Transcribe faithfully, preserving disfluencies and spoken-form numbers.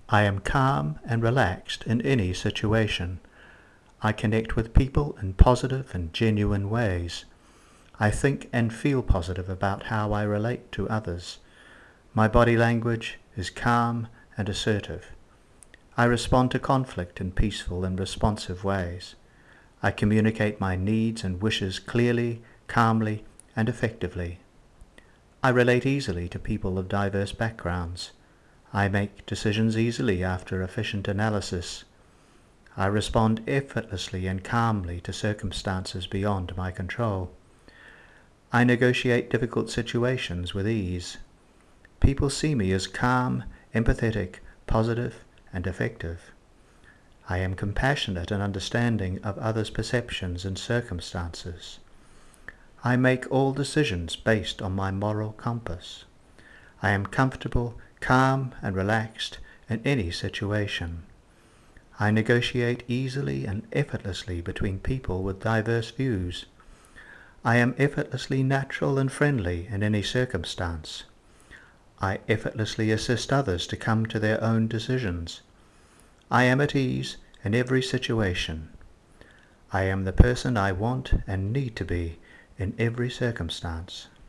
I am calm and relaxed in any situation. I connect with people in positive and genuine ways. I think and feel positive about how I relate to others. My body language is calm and assertive. I respond to conflict in peaceful and responsive ways. I communicate my needs and wishes clearly, calmly, and effectively. I relate easily to people of diverse backgrounds. I make decisions easily after efficient analysis. I respond effortlessly and calmly to circumstances beyond my control. I negotiate difficult situations with ease. People see me as calm, empathetic, positive, and effective. I am compassionate and understanding of others' perceptions and circumstances. I make all decisions based on my moral compass. I am comfortable, calm, and relaxed in any situation. I negotiate easily and effortlessly between people with diverse views. I am effortlessly natural and friendly in any circumstance. I effortlessly assist others to come to their own decisions. I am at ease in every situation. I am the person I want and need to be in every circumstance.